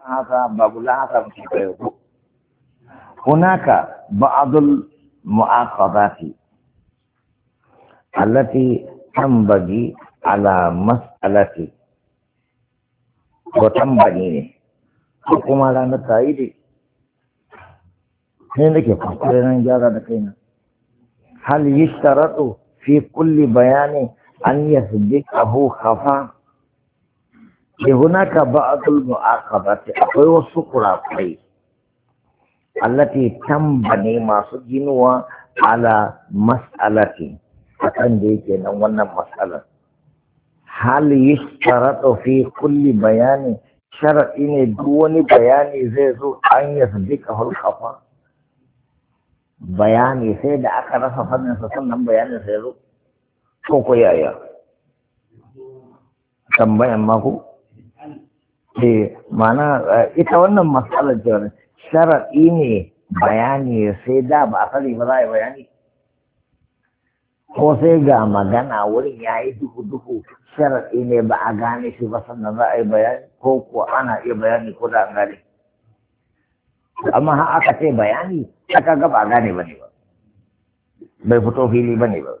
هذا باب هذا هناك بعض المعاقبات التي تنبغي على مسألة وتنبغي حكم على نتائج هل يشترط في كل بيان أن يسبقه خفاء؟ هناك بعض المعاقبات أو السكرات التي تنبني ما سجنوا على مسألة أتنديك نوانا مسألة هل يشترط في كل بيان شرط إن دون بيان زيزو أن يسبقه الخفاء؟ بياني سيد أكرا فضل سسنن بياني سيزو كوكو يا tambayan mako mana ita wannan matsalar jawar sharaɗi ne bayani sai da ba a sani ba za a yi bayani ko sai ga magana wurin ya yi duhu sharaɗi ne ba a gane shi ba sannan za a yi bayani ko kuwa ana iya bayani ko da an gane amma har aka ce bayani aka ga ba a gane ba ne ba bai fito fili ba ne ba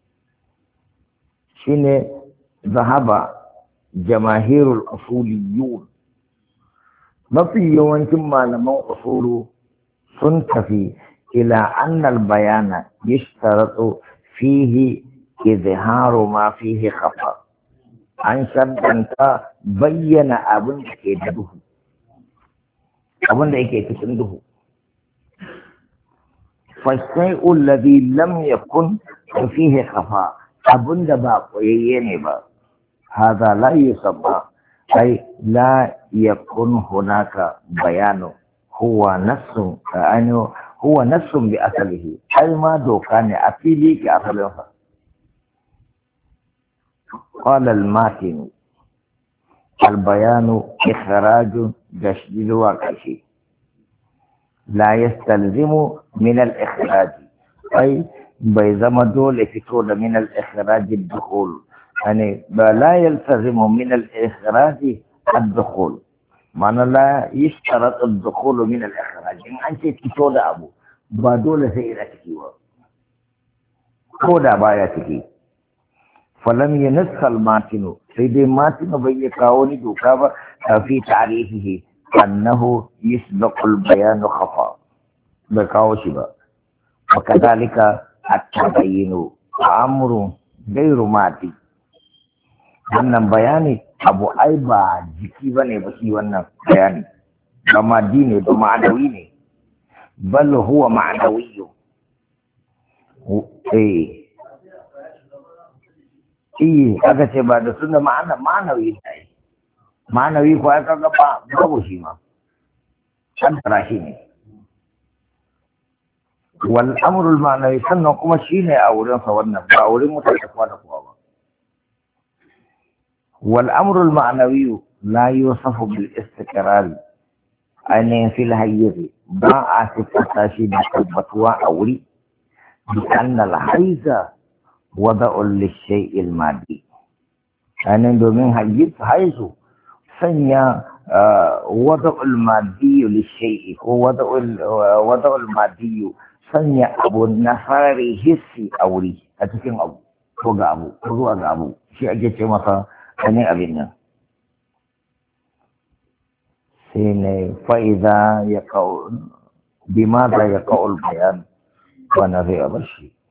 shine zahaba jamahirul usuliyun mafi yawancin malaman usulu sun tafi ila annal bayana yashtaratu fihi izharu ma fihi khafa an shaddanta bayyana abin da ke da duhu abin da yake cikin duhu فالشيء الذي لم يكن فيه خفاء abin da ba koyayye ne ba هذا لا يسمى أي لا يكون هناك بيان هو نفس يعني هو نفس بأصله أي ما دو كان أفيلي كأصله قال الماتن البيان إخراج جشد وكشي لا يستلزم من الإخراج أي بيزم دول فتول من الإخراج الدخول يعني لا يلتزم من الإخراج الدخول معنى لا يشترط الدخول من الإخراج إن أنت تشود أبو بدول سيرتك كودا بايتك فلم ينص الماتن سيدي ماتن بيكاوني دوكابا في تعريفه أنه يسبق البيان خفاء بكاوشبا وكذلك التبين أمر غير ماتي wannan bayani abu ai ba jiki ba ne ba shi wannan bayani ba maddi ne ba ma'anawi ne bal huwa ma'anawi aka ce ba da suna ma'anawi ne ma'anawi ko aka ga ba babu shi ma kan tara shi ne wal amrul ma'anawi sannan kuma shine a wurin sa wannan ba wurin mutane kuma da kowa ba والأمر المعنوي لا يوصف بالاستقرار أن في الحيز باع ستة البطوة أولي بأن الحيز وضع للشيء المادي أنا من حيز سنيا وضع المادي للشيء وضع المادي سنيا أبو النصار حسي أولي أتكلم أبو فوق أبو فوق أبو شيء أجت مثلا hanya abinnya. Sini faida ya kau, bimada ya kau bayan, mana dia bersih.